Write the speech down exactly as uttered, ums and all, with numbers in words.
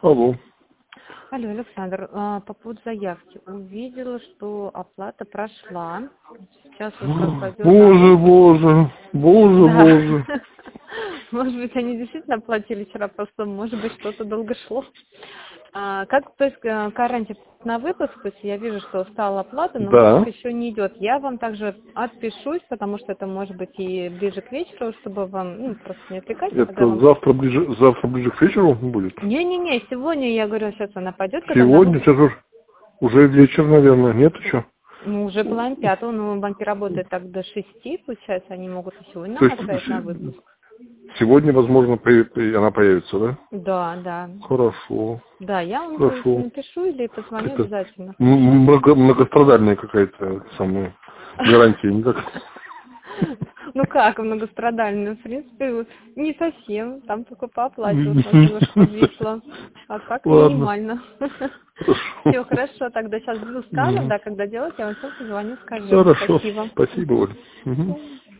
Алло. Алло, Александр, а, по поводу заявки. Увидела, что оплата прошла. Сейчас вот как пойдет на Боже, выпуск. боже, боже, Да. боже. Может быть, они действительно оплатили вчера, просто, может быть, что-то долго шло. А, как, то есть, э, гарантия на выпуск, то есть я вижу, что стала оплата, но выпуск Да. еще не идет. Я вам также отпишусь, потому что это может быть и ближе к вечеру, чтобы вам, ну, просто не отвлекать, когда Это вам... завтра ближе, завтра ближе к вечеру будет? Не-не-не, сегодня, я говорю, сейчас она пойдет, когда на Сегодня, выпуск. сейчас уже, уже вечер, наверное, нет еще? Ну, уже половина пятого, но банки работают так до шести, получается, они могут и сегодня То нам есть отправить на се- выпуск. сегодня, возможно, появ- она появится, да? Да, да. Хорошо, Да, я вам то есть хорошо. напишу или позвоню Это обязательно. м- много, многострадальная какая-то самая гарантия, не так? Ну как многострадальная, в принципе, вот не совсем. Там только по оплате вот нас немножко подвисло. А так Ладно, минимально. хорошо. Все, хорошо, тогда сейчас буду сканер, Мгм. да, когда делать, я вам все позвоню, скажу. Хорошо, Спасибо. спасибо, Мгм. Оль. Мгм. Всё.